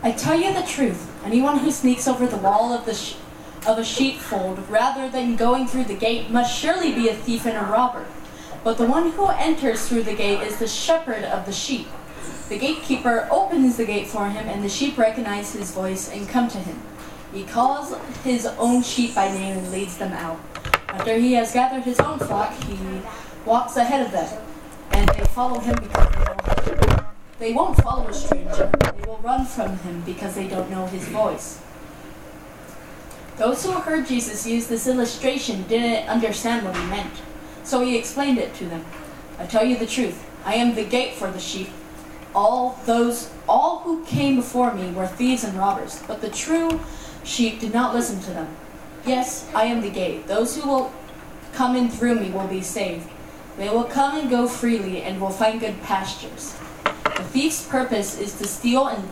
I tell you the truth, anyone who sneaks over the wall of a sheepfold rather than going through the gate must surely be a thief and a robber. But the one who enters through the gate is the shepherd of the sheep. The gatekeeper opens the gate for him, and the sheep recognize his voice and come to him. He calls his own sheep by name and leads them out. After he has gathered his own flock, he walks ahead of them, and they follow him because they won't follow a stranger. They will run from him because they don't know his voice. Those who heard Jesus use this illustration didn't understand what he meant, so he explained it to them. I tell you the truth, I am the gate for the sheep. All who came before me were thieves and robbers, but the true sheep did not listen to them. Yes, I am the gate. Those who will come in through me will be saved. They will come and go freely and will find good pastures. The thief's purpose is to steal and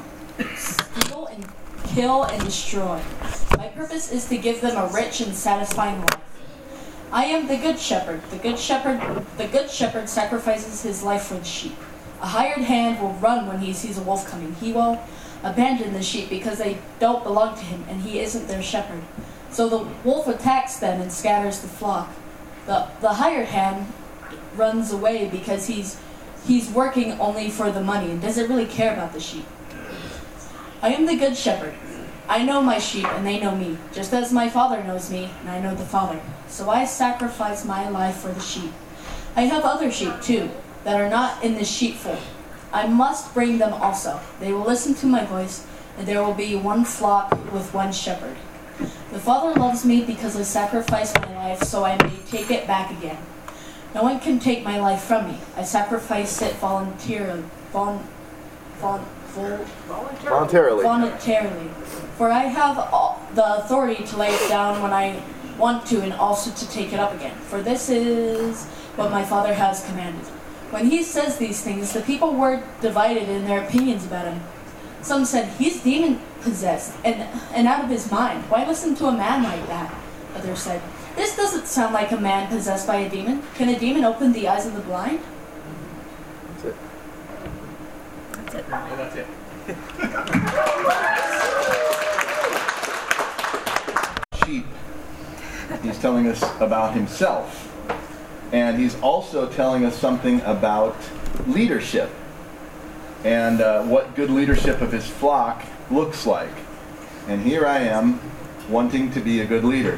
kill and destroy. My purpose is to give them a rich and satisfying life. I am the good shepherd. The good shepherd sacrifices his life for the sheep. A hired hand will run when he sees a wolf coming. He will abandon the sheep because they don't belong to him and he isn't their shepherd. So the wolf attacks them and scatters the flock. The hired hand runs away because he's working only for the money and doesn't really care about the sheep. I am the good shepherd. I know my sheep and they know me, just as my Father knows me and I know the Father. So I sacrifice my life for the sheep. I have other sheep too that are not in the sheepfold. I must bring them also. They will listen to my voice, and there will be one flock with one shepherd. The Father loves me because I sacrificed my life so I may take it back again. No one can take my life from me. I sacrifice it voluntarily. For I have the authority to lay it down when I want to and also to take it up again. For this is what my Father has commanded. When he says these things, the people were divided in their opinions about him. Some said, he's demon-possessed and out of his mind. Why listen to a man like that? Others said, this doesn't sound like a man possessed by a demon. Can a demon open the eyes of the blind? That's it. That's it. Yeah, that's it. Sheep. He's telling us about himself. And he's also telling us something about leadership and what good leadership of his flock looks like. And here I am wanting to be a good leader.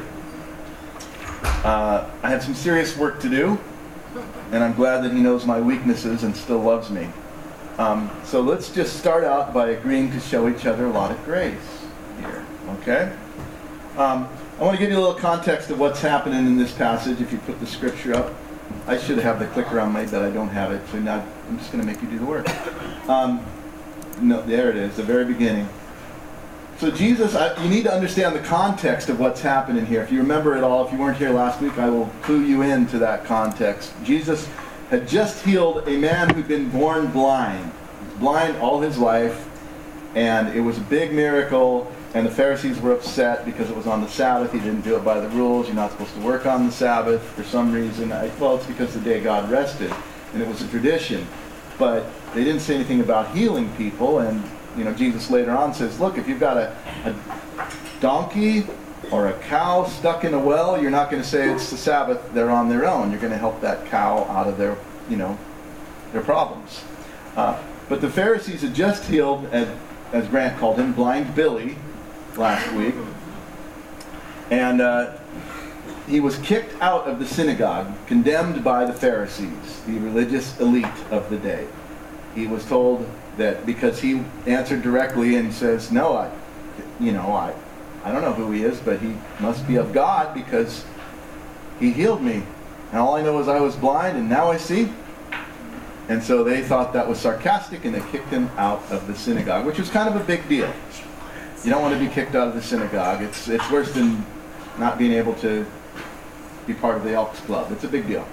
I have some serious work to do, and I'm glad that he knows my weaknesses and still loves me. So let's just start out by agreeing to show each other a lot of grace here, okay? I want to give you a little context of what's happening in this passage. If you put the scripture up, I should have the clicker on me, but I don't have it, so now I'm just going to make you do the work. No, there it is, the very beginning. So Jesus, you need to understand the context of what's happening here. If you remember it all, if you weren't here last week, I will clue you into that context. Jesus had just healed a man who'd been born blind. Blind all his life, and it was a big miracle. And the Pharisees were upset because it was on the Sabbath. He didn't do it by the rules. You're not supposed to work on the Sabbath for some reason. Well, it's because the day God rested, and it was a tradition. But they didn't say anything about healing people. And Jesus later on says, look, if you've got a donkey or a cow stuck in a well, you're not going to say it's the Sabbath. They're on their own. You're going to help that cow out of their problems. But the Pharisees had just healed, as Grant called him, Blind Billy, last week, and he was kicked out of the synagogue, condemned by the Pharisees, the religious elite of the day. He was told that because he answered directly and says, no, I don't know who he is, but he must be of God because he healed me, and all I know is I was blind and now I see. And so they thought that was sarcastic, and they kicked him out of the synagogue, which was kind of a big deal. You don't want to be kicked out of the synagogue. It's worse than not being able to be part of the Elks Club. It's a big deal.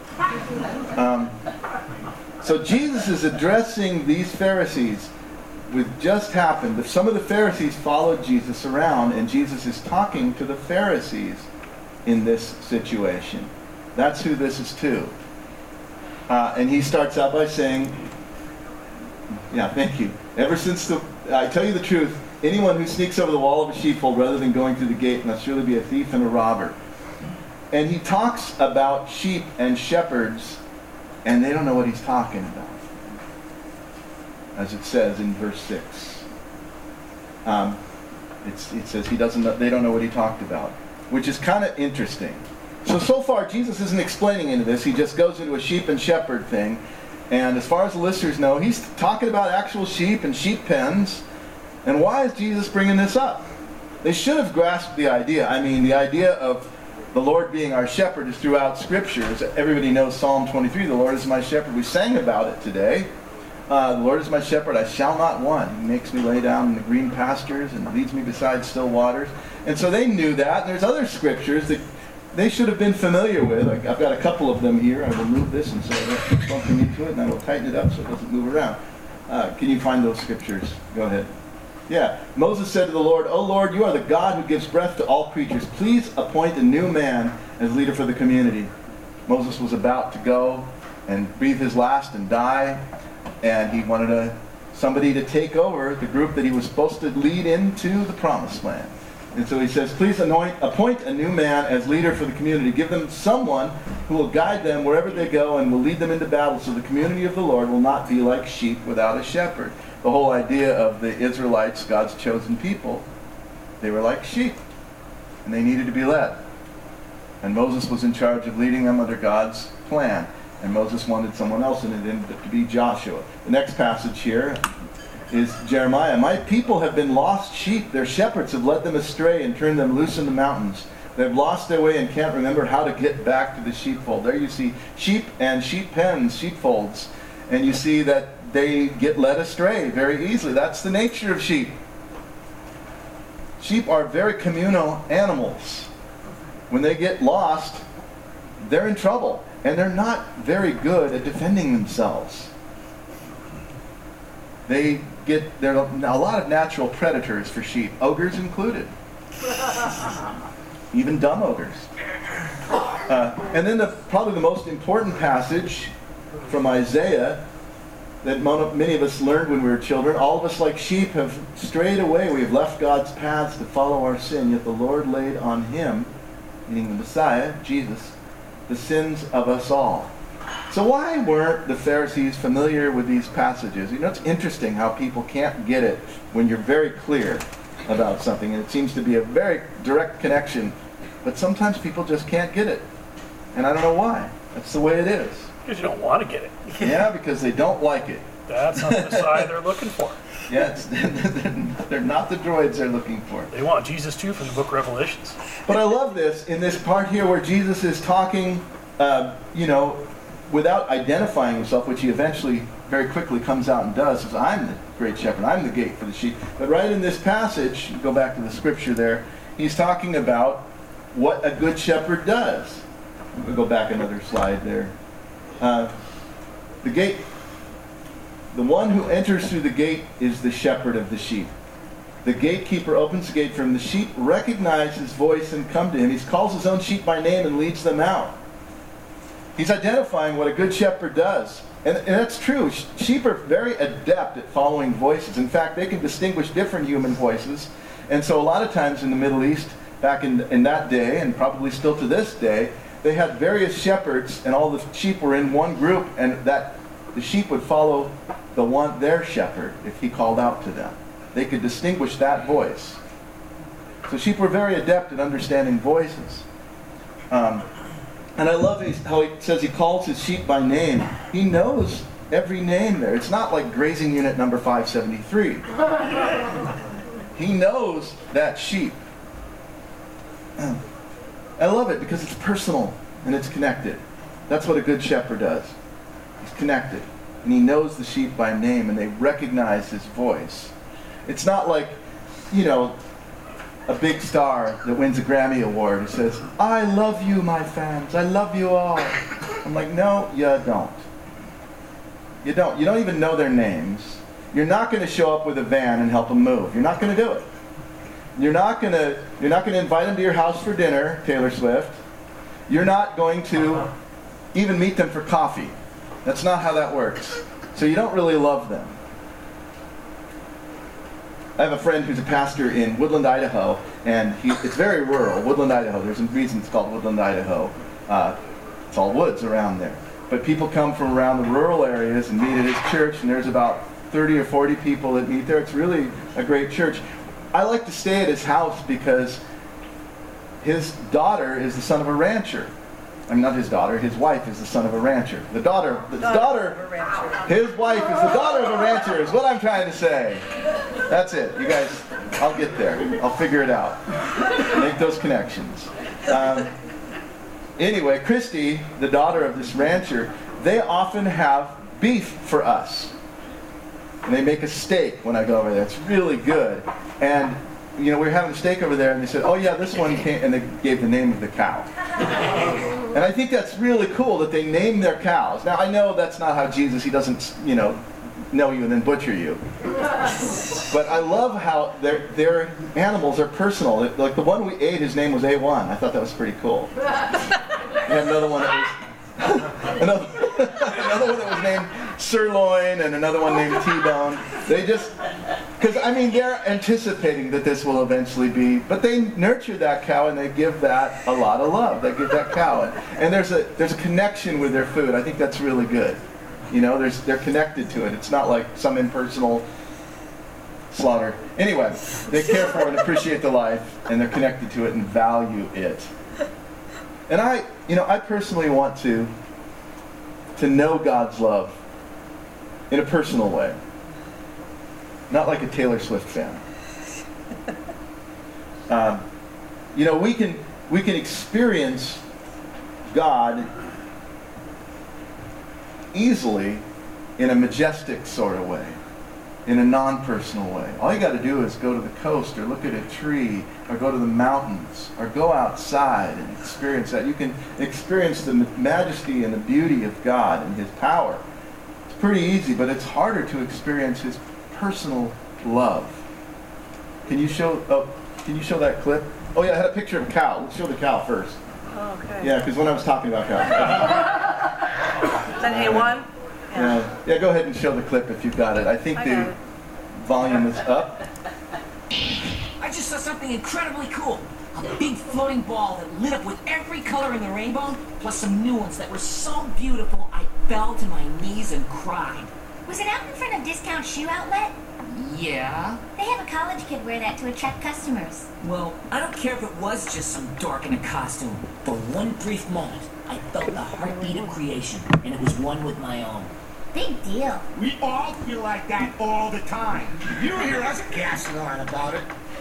So Jesus is addressing these Pharisees with just happened. Some of the Pharisees followed Jesus around, and Jesus is talking to the Pharisees in this situation. That's who this is to. And he starts out by saying, yeah, thank you. Ever since the I tell you the truth, anyone who sneaks over the wall of a sheepfold rather than going through the gate must surely be a thief and a robber. And he talks about sheep and shepherds, and they don't know what he's talking about, as it says in verse 6. It says they don't know what he talked about, which is kind of interesting. So far, Jesus isn't explaining into this. He just goes into a sheep and shepherd thing. And as far as the listeners know, he's talking about actual sheep and sheep pens. And why is Jesus bringing this up? They should have grasped the idea. I mean, the idea of the Lord being our shepherd is throughout Scriptures. Everybody knows Psalm 23, the Lord is my shepherd. We sang about it today. The Lord is my shepherd, I shall not want. He makes me lay down in the green pastures and leads me beside still waters. And so they knew that. And there's other Scriptures that they should have been familiar with. I've got a couple of them here. I will move this and so I don't keep bumping into it, and I will tighten it up so it doesn't move around. Can you find those Scriptures? Go ahead. Yeah. Moses said to the Lord, O Lord, you are the God who gives breath to all creatures. Please appoint a new man as leader for the community. Moses was about to go and breathe his last and die, and he wanted somebody to take over the group that he was supposed to lead into the promised land. And so he says, please appoint a new man as leader for the community. Give them someone who will guide them wherever they go and will lead them into battle, so the community of the Lord will not be like sheep without a shepherd. The whole idea of the Israelites, God's chosen people, they were like sheep, and they needed to be led. And Moses was in charge of leading them under God's plan. And Moses wanted someone else, and it ended up to be Joshua. The next passage here is Jeremiah. My people have been lost sheep. Their shepherds have led them astray and turned them loose in the mountains. They've lost their way and can't remember how to get back to the sheepfold. There you see sheep and sheep pens, sheepfolds. And you see that they get led astray very easily. That's the nature of sheep. Sheep are very communal animals. When they get lost, they're in trouble. And they're not very good at defending themselves. There are a lot of natural predators for sheep, ogres included. Even dumb ogres. And then probably the most important passage from Isaiah that many of us learned when we were children. All of us like sheep have strayed away. We have left God's paths to follow our sin, yet the Lord laid on him, meaning the Messiah, Jesus, the sins of us all. So why weren't the Pharisees familiar with these passages? You know, it's interesting how people can't get it when you're very clear about something, and it seems to be a very direct connection, but sometimes people just can't get it. And I don't know why. That's the way it is. Because you don't want to get it. Yeah, because they don't like it. That's not the Messiah they're looking for. Yeah, they're not the droids they're looking for. They want Jesus too from the book of Revelations. But I love this, in this part here where Jesus is talking, without identifying himself, which he eventually very quickly comes out and does, says, I'm the great shepherd, I'm the gate for the sheep. But right in this passage, go back to the scripture there, he's talking about what a good shepherd does. We'll go back another slide there. The gate, the one who enters through the gate is the shepherd of the sheep. The gatekeeper opens the gate for him. The sheep recognize his voice and come to him. He calls his own sheep by name and leads them out. He's identifying what a good shepherd does. And that's true. Sheep are very adept at following voices. In fact, they can distinguish different human voices. And so a lot of times in the Middle East, back in that day, and probably still to this day, they had various shepherds, and all the sheep were in one group, and that the sheep would follow their shepherd if he called out to them. They could distinguish that voice. So sheep were very adept at understanding voices. And I love how he says he calls his sheep by name. He knows every name there. It's not like grazing unit number 573. He knows that sheep. I love it because it's personal and it's connected. That's what a good shepherd does. He's connected. And he knows the sheep by name and they recognize his voice. It's not like, a big star that wins a Grammy Award who says, I love you, my fans. I love you all. I'm like, no, you don't. You don't. You don't even know their names. You're not going to show up with a van and help them move. You're not going to do it. You're not going to invite them to your house for dinner, Taylor Swift. You're not going to even meet them for coffee. That's not how that works. So you don't really love them. I have a friend who's a pastor in Woodland, Idaho, and it's very rural, Woodland, Idaho. There's a reason it's called Woodland, Idaho. It's all woods around there. But people come from around the rural areas and meet at his church, and there's about 30 or 40 people that meet there. It's really a great church. I like to stay at his house because his daughter is the son of a rancher. I mean, not his daughter, his wife is the son of a rancher. His wife is the daughter of a rancher, is what I'm trying to say. That's it. You guys, I'll get there. I'll figure it out. Make those connections. Anyway, Christy, the daughter of this rancher, they often have beef for us. And they make a steak when I go over there. It's really good. And, you know, we were having a steak over there, and they said, oh yeah, this one came, and they gave the name of the cow. And I think that's really cool that they name their cows. Now, I know that's not how Jesus, he doesn't, you know you and then butcher you. But I love how their animals are personal. Like the one we ate, his name was A1. I thought that was pretty cool. We had another one that was another one that was named Sirloin, and another one named T-Bone. They just, because I mean, they're anticipating that this will eventually be, but they nurture that cow and they give that a lot of love. They give that cow, and there's a connection with their food. I think that's really good. You know, they're connected to it. It's not like some impersonal slaughter. Anyway, they care for and appreciate the life, and they're connected to it and value it. And I personally want to know God's love in a personal way. Not like a Taylor Swift fan. We can experience God easily in a majestic sort of way, in a non-personal way. All you got to do is go to the coast or look at a tree or go to the mountains or go outside and experience that. You can experience the majesty and the beauty of God and his power. It's pretty easy, but it's harder to experience his personal love. Can you show that clip? Oh yeah, I had a picture of a cow. Let's show the cow first. Oh, okay. Yeah, because when I was talking about cows. Is that A1? Yeah, go ahead and show the clip if you've got it. I think the volume is up. I just saw something incredibly cool. A big floating ball that lit up with every color in the rainbow, plus some new ones that were so beautiful I fell to my knees and cried. Was it out in front of Discount Shoe Outlet? Yeah? They have a college kid wear that to attract customers. Well, I don't care if it was just some dork in a costume. For one brief moment, I felt the heartbeat of creation, and it was one with my own. Big deal. We all feel like that all the time. You don't hear us gassing on about it.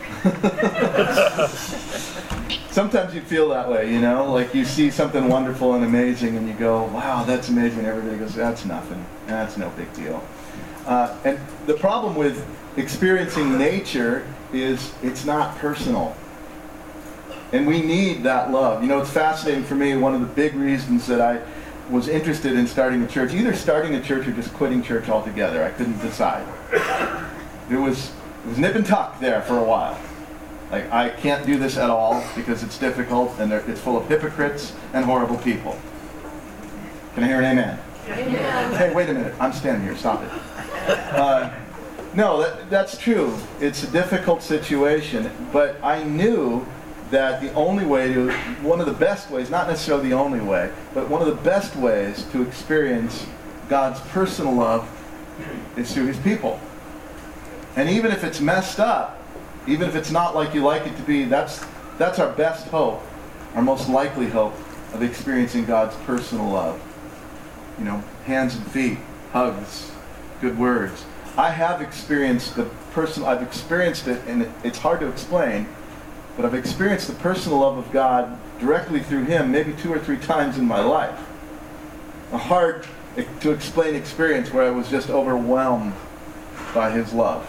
Sometimes you feel that way, you know? Like you see something wonderful and amazing and you go, wow, that's amazing. Everybody goes, that's nothing. That's no big deal. And the problem with experiencing nature is it's not personal. And we need that love. You know, it's fascinating for me. One of the big reasons that I was interested in starting a church, either starting a church or just quitting church altogether. I couldn't decide. It was nip and tuck there for a while. Like, I can't do this at all because it's difficult and it's full of hypocrites and horrible people. Can I hear an amen? Amen. Hey, wait a minute. I'm standing here. Stop it. No, that's true. It's a difficult situation, but I knew that the only way to, one of the best ways, not necessarily the only way, but one of the best ways to experience God's personal love is through his people. And even if it's messed up, even if it's not like you like it to be, that's our best hope, our most likely hope of experiencing God's personal love. You know, hands and feet, hugs, good words. I have experienced I've experienced it, and it's hard to explain, but I've experienced the personal love of God directly through him maybe 2 or 3 times in my life. A hard to explain experience where I was just overwhelmed by his love.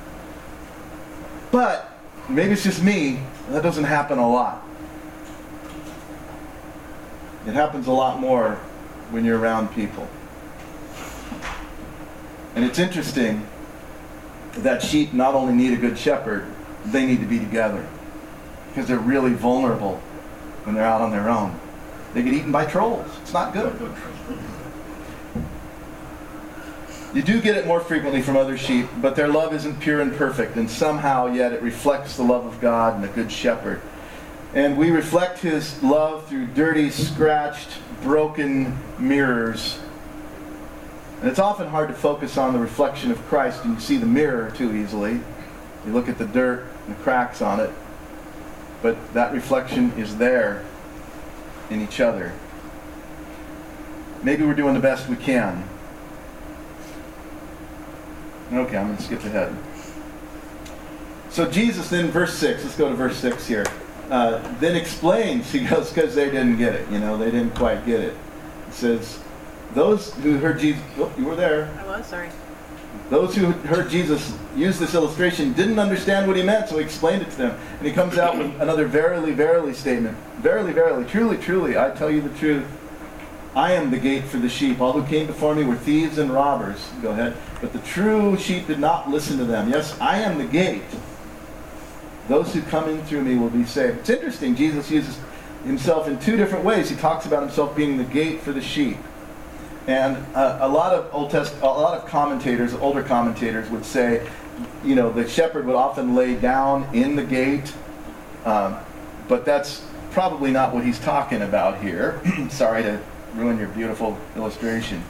But maybe it's just me, that doesn't happen a lot. It happens a lot more when you're around people. And it's interesting that sheep not only need a good shepherd, they need to be together. Because they're really vulnerable when they're out on their own. They get eaten by trolls. It's not good. You do get it more frequently from other sheep, but their love isn't pure and perfect, and somehow yet it reflects the love of God and the Good Shepherd. And we reflect his love through dirty, scratched, broken mirrors. And it's often hard to focus on the reflection of Christ and you see the mirror too easily. You look at the dirt and the cracks on it. But that reflection is there in each other. Maybe we're doing the best we can. Okay, I'm going to skip ahead. So Jesus then, verse 6, let's go to verse 6 here, then explains, he goes, because they didn't get it, they didn't quite get it. It says, those who heard Jesus, oh, you were there. I was, sorry. Those who heard Jesus use this illustration didn't understand what he meant, so he explained it to them. And he comes out with another verily, verily statement. Verily, verily, truly, truly, I tell you the truth. I am the gate for the sheep. All who came before me were thieves and robbers. Go ahead. But the true sheep did not listen to them. Yes, I am the gate. Those who come in through me will be saved. It's interesting. Jesus uses himself in two different ways. He talks about himself being the gate for the sheep. And a lot of commentators, older commentators, would say, the shepherd would often lay down in the gate, but that's probably not what he's talking about here. Sorry to ruin your beautiful illustration.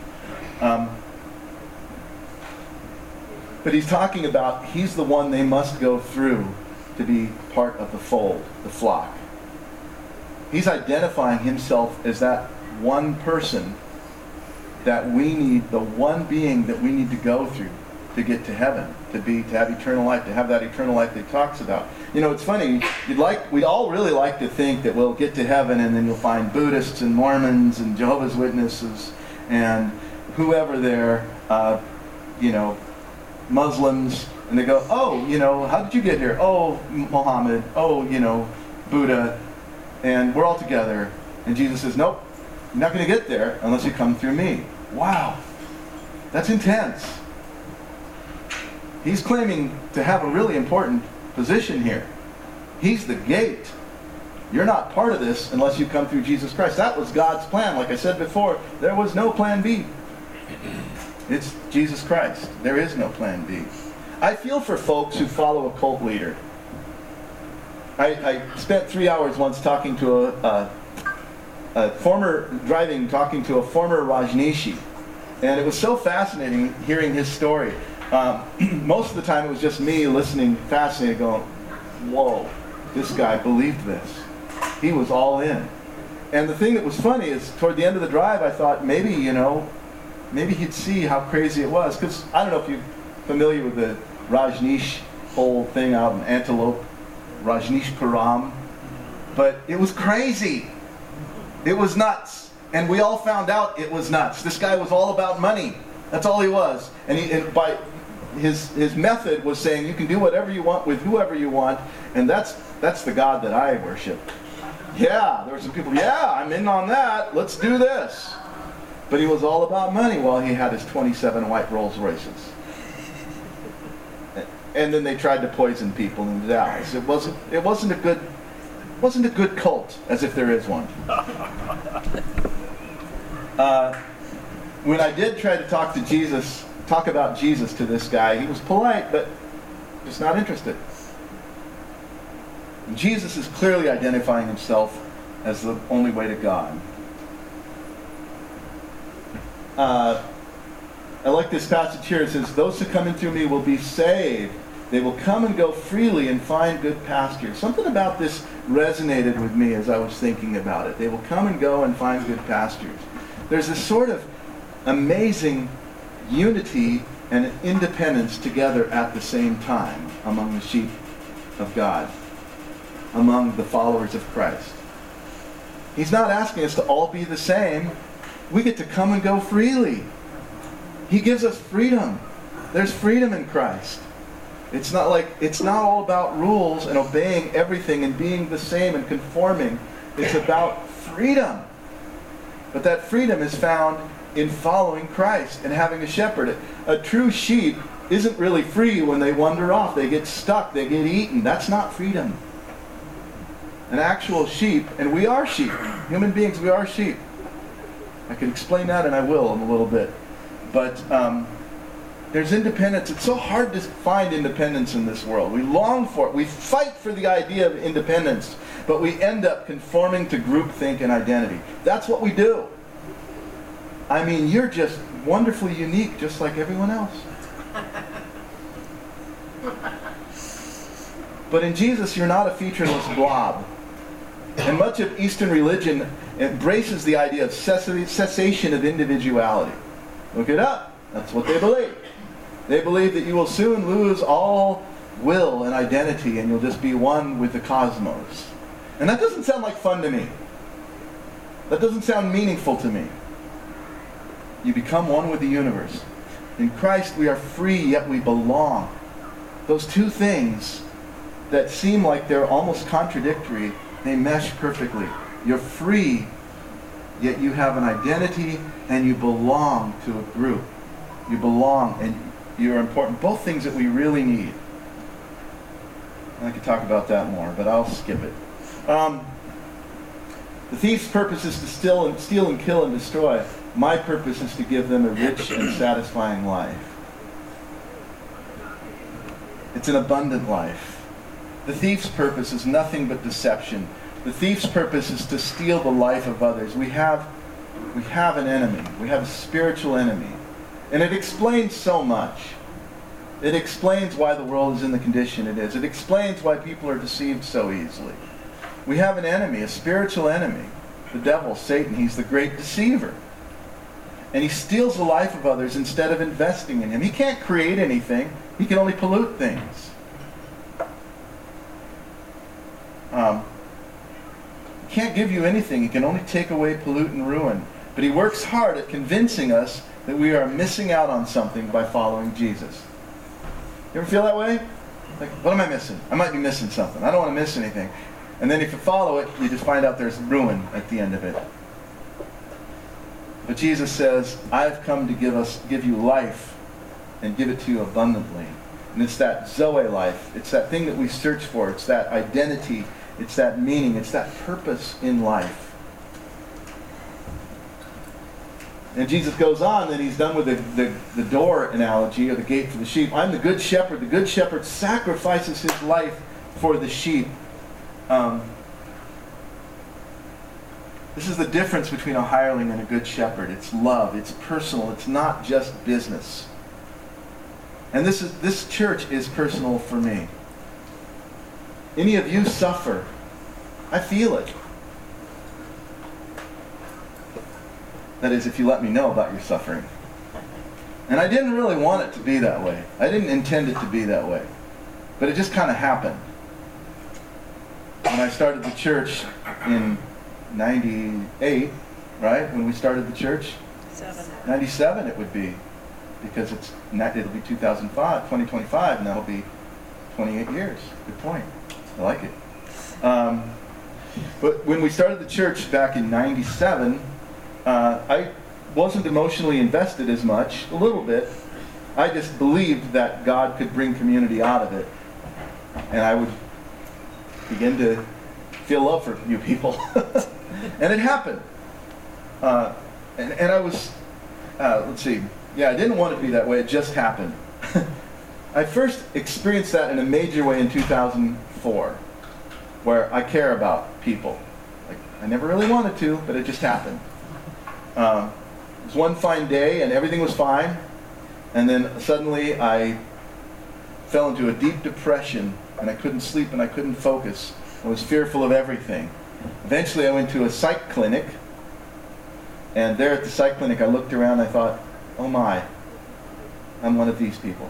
But he's talking about he's the one they must go through to be part of the fold, the flock. He's identifying himself as that one person that we need, the one being that we need to go through to get to heaven, to have eternal life, to have that eternal life that he talks about. It's funny, we'd all really like to think that we'll get to heaven and then you'll find Buddhists and Mormons and Jehovah's Witnesses and whoever there, Muslims, and they go, oh, how did you get here? Oh, Muhammad, oh, Buddha, and we're all together. And Jesus says, nope, you're not going to get there unless you come through me. Wow, that's intense. He's claiming to have a really important position here. He's the gate. You're not part of this unless you come through Jesus Christ. That was God's plan. Like I said before, there was no plan B. It's Jesus Christ. There is no plan B. I feel for folks who follow a cult leader. I spent 3 hours once talking to talking to a former Rajneeshi. And it was so fascinating hearing his story. Most of the time it was just me listening, fascinated, going, whoa, this guy believed this. He was all in. And the thing that was funny is toward the end of the drive I thought maybe he'd see how crazy it was. Because I don't know if you're familiar with the Rajneesh whole thing out in Antelope, Rajneeshpuram, but it was crazy. It was nuts. And we all found out it was nuts. This guy was all about money. That's all he was. And by his method was saying you can do whatever you want with whoever you want, and that's the God that I worship. Yeah, there were some people, yeah, I'm in on that. Let's do this. But he was all about money while he had his 27 white Rolls Royces. And then they tried to poison people in Dallas. It wasn't a good cult, as if there is one. When I did try to talk about Jesus to this guy, he was polite, but just not interested. And Jesus is clearly identifying himself as the only way to God. I like this passage here. It says, those who come in through me will be saved. They will come and go freely and find good pasture. Something about this resonated with me as I was thinking about it. They will come and go and find good pastures. There's a sort of amazing unity and independence together at the same time among the sheep of God, among the followers of Christ. He's not asking us to all be the same. We get to come and go freely. He gives us freedom. There's freedom in Christ. It's not all about rules and obeying everything and being the same and conforming. It's about freedom. But that freedom is found in following Christ and having a shepherd. A true sheep isn't really free when they wander off. They get stuck. They get eaten. That's not freedom. An actual sheep, and we are sheep. Human beings, we are sheep. I can explain that, and I will in a little bit. But There's independence. It's so hard to find independence in this world. We long for it. We fight for the idea of independence, but we end up conforming to groupthink and identity. That's what we do. I mean, you're just wonderfully unique, just like everyone else. But in Jesus, you're not a featureless blob. And much of Eastern religion embraces the idea of cessation of individuality. Look it up. That's what they believe. They believe that you will soon lose all will and identity and you'll just be one with the cosmos. And that doesn't sound like fun to me. That doesn't sound meaningful to me. You become one with the universe. In Christ we are free, yet we belong. Those two things that seem like they're almost contradictory, they mesh perfectly. You're free, yet you have an identity and you belong to a group. You belong and you're important. Both things that we really need. I could talk about that more, but I'll skip it. The thief's purpose is to steal and kill and destroy. My purpose is to give them a rich and satisfying life. It's an abundant life. The thief's purpose is nothing but deception. The thief's purpose is to steal the life of others. We have an enemy. We have a spiritual enemy. And it explains so much. It explains why the world is in the condition it is. It explains why people are deceived so easily. We have an enemy, a spiritual enemy. The devil, Satan, he's the great deceiver. And he steals the life of others instead of investing in him. He can't create anything. He can only pollute things. He can't give you anything. He can only take away, pollute, and ruin. But he works hard at convincing us that we are missing out on something by following Jesus. You ever feel that way? Like, what am I missing? I might be missing something. I don't want to miss anything. And then if you follow it, you just find out there's ruin at the end of it. But Jesus says, I've come to give you life and give it to you abundantly. And it's that Zoe life. It's that thing that we search for. It's that identity. It's that meaning. It's that purpose in life. And Jesus goes on, and he's done with the door analogy, or the gate for the sheep. I'm the good shepherd. The good shepherd sacrifices his life for the sheep. This is the difference between a hireling and a good shepherd. It's love. It's personal. It's not just business. And this church is personal for me. Any of you suffer, I feel it. That is, if you let me know about your suffering. And I didn't really want it to be that way. I didn't intend it to be that way. But it just kind of happened. When I started the church in 98, right? When we started the church? 97 it would be. Because it'll be 2025, and that'll be 28 years. Good point. I like it. But when we started the church back in 97, I wasn't emotionally invested as much, a little bit. I just believed that God could bring community out of it. And I would begin to feel love for you people. And it happened. And I was, let's see, I didn't want it to be that way, it just happened. I first experienced that in a major way in 2004, where I care about people. Like, I never really wanted to, but it just happened. It was one fine day and everything was fine, and then suddenly I fell into a deep depression and I couldn't sleep and I couldn't focus. I was fearful of everything. Eventually I went to a psych clinic, and there at the psych clinic I looked around and I thought, oh my, I'm one of these people.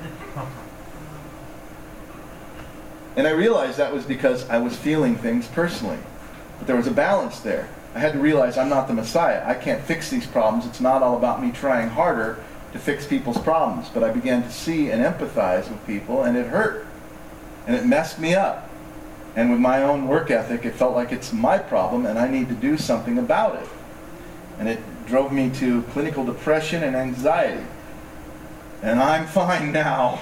And I realized that was because I was feeling things personally. But there was a balance there. I had to realize I'm not the Messiah. I can't fix these problems. It's not all about me trying harder to fix people's problems. But I began to see and empathize with people, and it hurt. And it messed me up. And with my own work ethic, it felt like it's my problem and I need to do something about it. And it drove me to clinical depression and anxiety. And I'm fine now.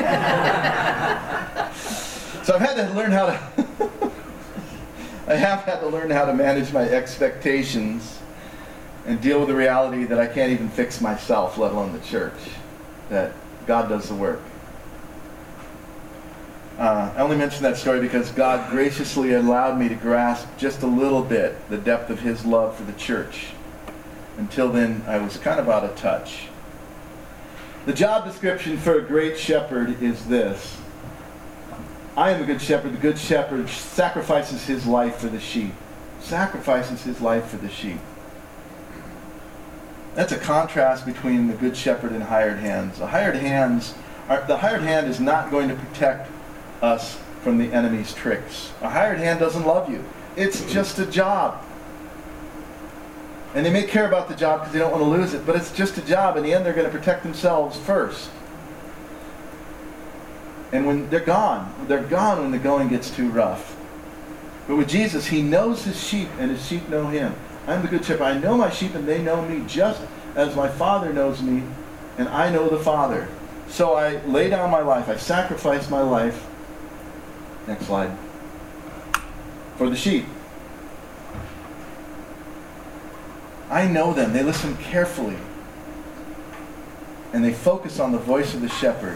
So I've had to learn how to I have had to learn how to manage my expectations and deal with the reality that I can't even fix myself, let alone the church. That God does the work. I only mention that story because God graciously allowed me to grasp just a little bit the depth of his love for the church. Until then, I was kind of out of touch. The job description for a great shepherd is this. I am a good shepherd. The good shepherd sacrifices his life for the sheep. Sacrifices his life for the sheep. That's a contrast between the good shepherd and hired hands. The hired hand is not going to protect us from the enemy's tricks. A hired hand doesn't love you. It's just a job. And they may care about the job because they don't want to lose it, but it's just a job. In the end, they're going to protect themselves first. And when they're gone when the going gets too rough. But with Jesus, he knows his sheep, and his sheep know him. I'm the good shepherd. I know my sheep, and they know me, just as my Father knows me, and I know the Father. So I lay down my life. I sacrifice my life. Next slide. For the sheep. I know them. They listen carefully. And they focus on the voice of the shepherd.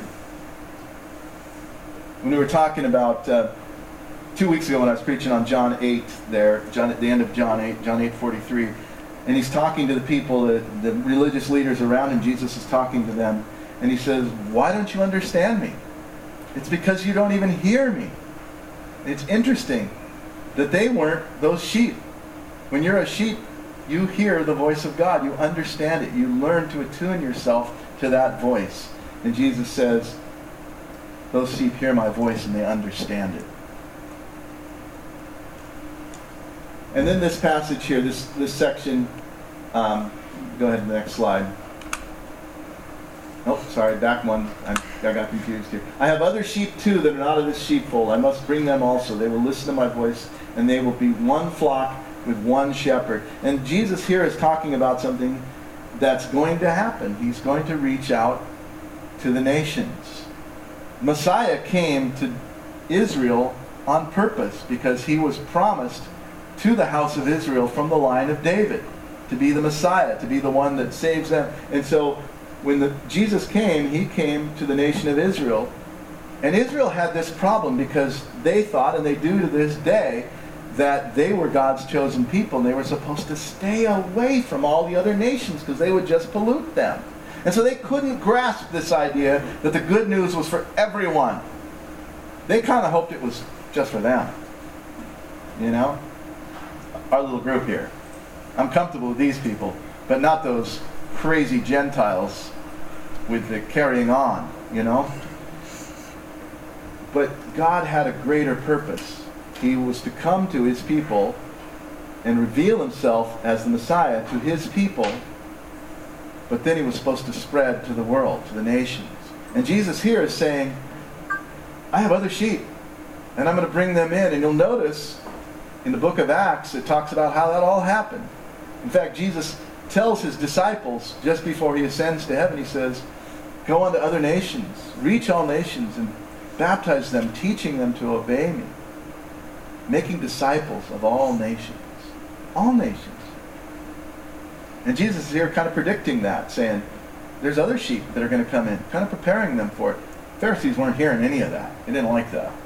When we were talking about 2 weeks ago when I was preaching on John 8 there, at the end of John 8:43, and he's talking to the people, the religious leaders around him. Jesus is talking to them, and he says, "Why don't you understand me? It's because you don't even hear me." It's interesting that they weren't those sheep. When you're a sheep, you hear the voice of God. You understand it. You learn to attune yourself to that voice. And Jesus says, those sheep hear my voice and they understand it. And then this passage here, this section, go ahead to the next slide. Oh, sorry, back one. I got confused here. I have other sheep too that are not of this sheepfold. I must bring them also. They will listen to my voice, and they will be one flock with one shepherd. And Jesus here is talking about something that's going to happen. He's going to reach out to the nations. Messiah came to Israel on purpose because he was promised to the house of Israel from the line of David to be the Messiah, to be the one that saves them. And so when Jesus came, he came to the nation of Israel. And Israel had this problem because they thought, and they do to this day, that they were God's chosen people and they were supposed to stay away from all the other nations because they would just pollute them. And so they couldn't grasp this idea that the good news was for everyone. They kind of hoped it was just for them. You know? Our little group here. I'm comfortable with these people, but not those crazy Gentiles with the carrying on, you know? But God had a greater purpose. He was to come to his people and reveal himself as the Messiah to his people, but then he was supposed to spread to the world, to the nations. And Jesus here is saying, I have other sheep, and I'm going to bring them in. And you'll notice in the book of Acts, it talks about how that all happened. In fact, Jesus tells his disciples just before he ascends to heaven, he says, go on to other nations, reach all nations, and baptize them, teaching them to obey me. Making disciples of all nations. All nations. And Jesus is here kind of predicting that, saying, there's other sheep that are going to come in, kind of preparing them for it. Pharisees weren't hearing any of that. They didn't like that.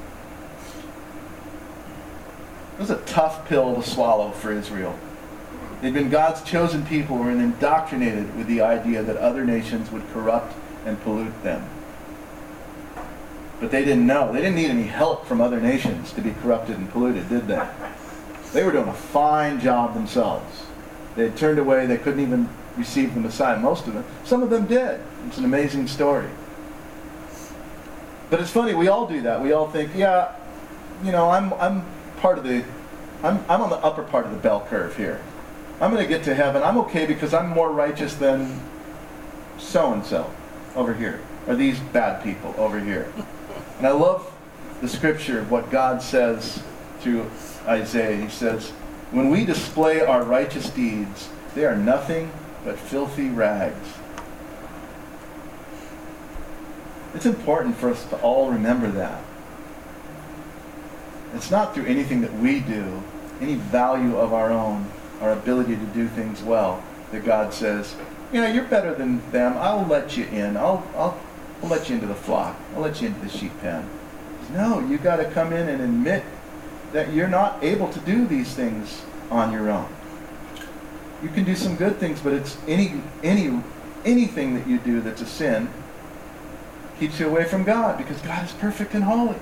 It was a tough pill to swallow for Israel. They'd been God's chosen people who were indoctrinated with the idea that other nations would corrupt and pollute them. But they didn't know. They didn't need any help from other nations to be corrupted and polluted, did they? They were doing a fine job themselves. They had turned away. They couldn't even receive the Messiah. Most of them. Some of them did. It's an amazing story. But it's funny. We all do that. We all think, yeah, you know, I'm part of the, I'm on the upper part of the bell curve here. I'm going to get to heaven. I'm okay because I'm more righteous than so-and-so over here. Or these bad people over here. And I love the scripture of what God says through Isaiah. He says, when we display our righteous deeds, they are nothing but filthy rags. It's important for us to all remember that. It's not through anything that we do, any value of our own, our ability to do things well, that God says, you know, you're better than them. I'll let you in. I'll I'll let you into the flock. I'll let you into the sheep pen. No, you got to come in and admit that you're not able to do these things on your own. You can do some good things, but it's anything that you do that's a sin keeps you away from God, because God is perfect and holy.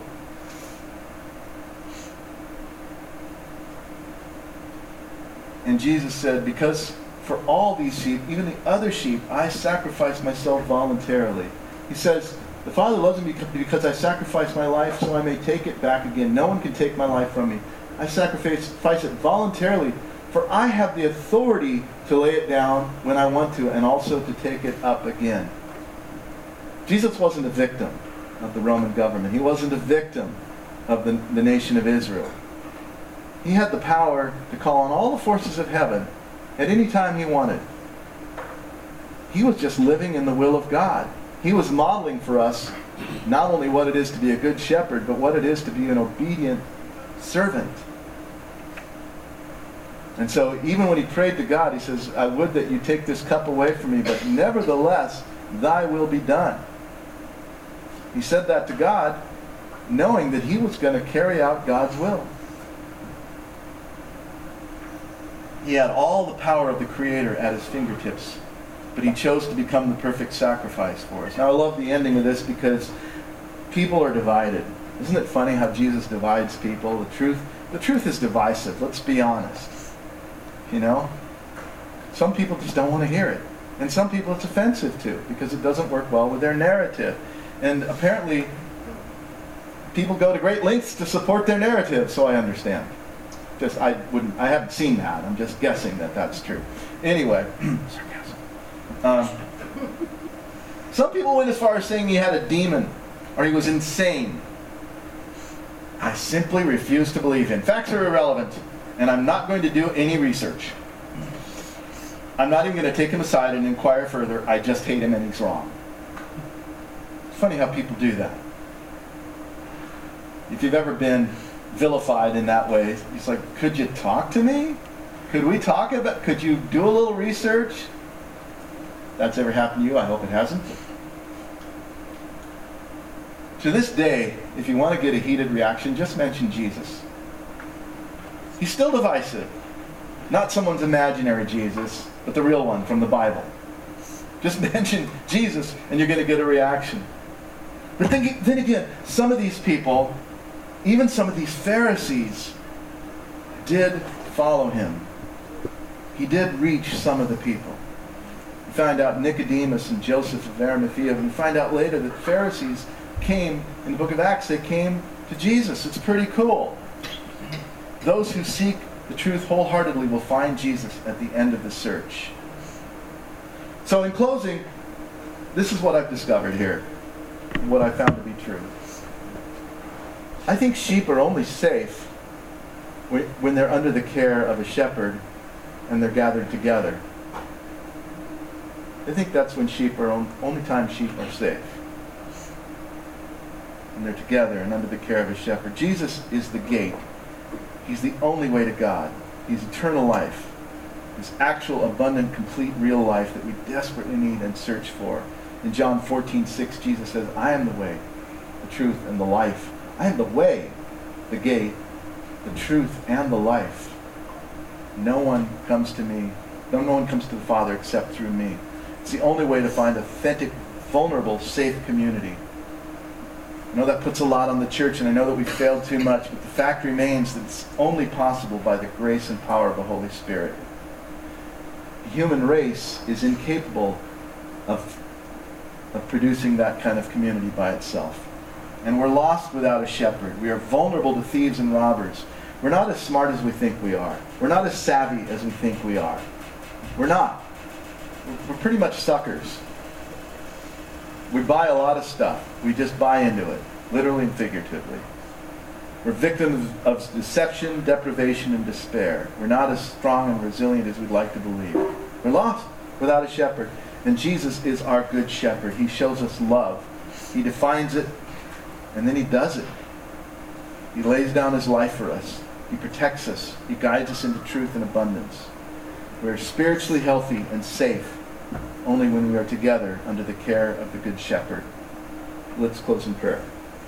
And Jesus said, because for all these sheep, even the other sheep, I sacrifice myself voluntarily. He says, the Father loves me because I sacrifice my life so I may take it back again. No one can take my life from me. I sacrifice it voluntarily, for I have the authority to lay it down when I want to, and also to take it up again. Jesus wasn't a victim of the Roman government. He wasn't a victim of the nation of Israel. He had the power to call on all the forces of heaven at any time he wanted. He was just living in the will of God. He was modeling for us not only what it is to be a good shepherd, but what it is to be an obedient servant. And so even when he prayed to God, he says, I would that you take this cup away from me, but nevertheless, thy will be done. He said that to God, knowing that he was going to carry out God's will. He had all the power of the Creator at his fingertips, but he chose to become the perfect sacrifice for us. Now I love the ending of this because people are divided. Isn't it funny how Jesus divides people? The truth is divisive, let's be honest. You know? Some people just don't want to hear it. And some people it's offensive to, because it doesn't work well with their narrative. And apparently, people go to great lengths to support their narrative, so I understand. I haven't seen that. I'm just guessing that that's true. Anyway, sarcasm. Some people went as far as saying he had a demon, or he was insane. I simply refuse to believe him. Facts are irrelevant, and I'm not going to do any research. I'm not even going to take him aside and inquire further. I just hate him and he's wrong. It's funny how people do that. If you've ever been vilified in that way, it's like, could you talk to me? Could we talk about, could you do a little research? That's ever happened to you? I hope it hasn't. To this day, if you want to get a heated reaction, just mention Jesus. He's still divisive. Not someone's imaginary Jesus, but the real one from the Bible. Just mention Jesus and you're going to get a reaction. But then again, some of these people, even some of these Pharisees, did follow him. He did reach some of the people. We find out Nicodemus and Joseph of Arimathea, and we find out later that Pharisees came, in the book of Acts, they came to Jesus. It's pretty cool. Those who seek the truth wholeheartedly will find Jesus at the end of the search. So in closing, this is what I've discovered here, what I found to be true. I think sheep are only safe when they're under the care of a shepherd and they're gathered together. I think that's when only time sheep are safe. When they're together and under the care of a shepherd. Jesus is the gate. He's the only way to God. He's eternal life. He's actual, abundant, complete, real life that we desperately need and search for. In John 14:6, Jesus says, I am the way, the truth, and the life. I am the way, the gate, the truth, and the life. No one comes to me, no one comes to the Father except through me. It's the only way to find authentic, vulnerable, safe community. I know that puts a lot on the church, and I know that we've failed too much, but the fact remains that it's only possible by the grace and power of the Holy Spirit. The human race is incapable of producing that kind of community by itself. And we're lost without a shepherd. We are vulnerable to thieves and robbers. We're not as smart as we think we are. We're not as savvy as we think we are. We're not. We're pretty much suckers. We buy a lot of stuff. We just buy into it, literally and figuratively. We're victims of deception, deprivation, and despair. We're not as strong and resilient as we'd like to believe. We're lost without a shepherd. And Jesus is our good shepherd. He shows us love. He defines it, and then he does it. He lays down his life for us. He protects us. He guides us into truth and abundance. We're spiritually healthy and safe only when we are together under the care of the Good Shepherd. Let's close in prayer.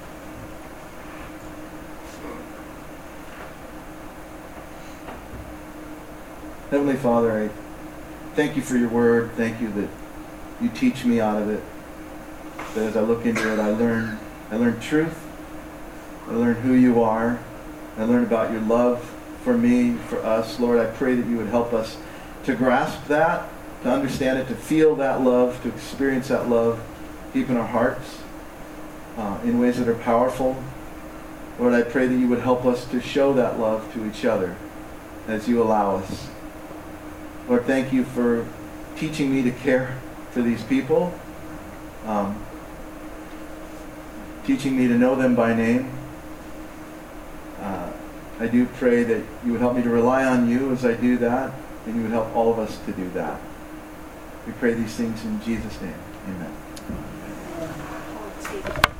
Heavenly Father, I thank you for your word. Thank you that you teach me out of it. That as I look into it, I learn truth. I learn who you are. I learn about your love for me, for us. Lord, I pray that you would help us to grasp that, to understand it, to feel that love, to experience that love deep in our hearts in ways that are powerful. Lord, I pray that you would help us to show that love to each other as you allow us. Lord, thank you for teaching me to care for these people, teaching me to know them by name. I do pray that you would help me to rely on you as I do that, and you would help all of us to do that. We pray these things in Jesus' name. Amen.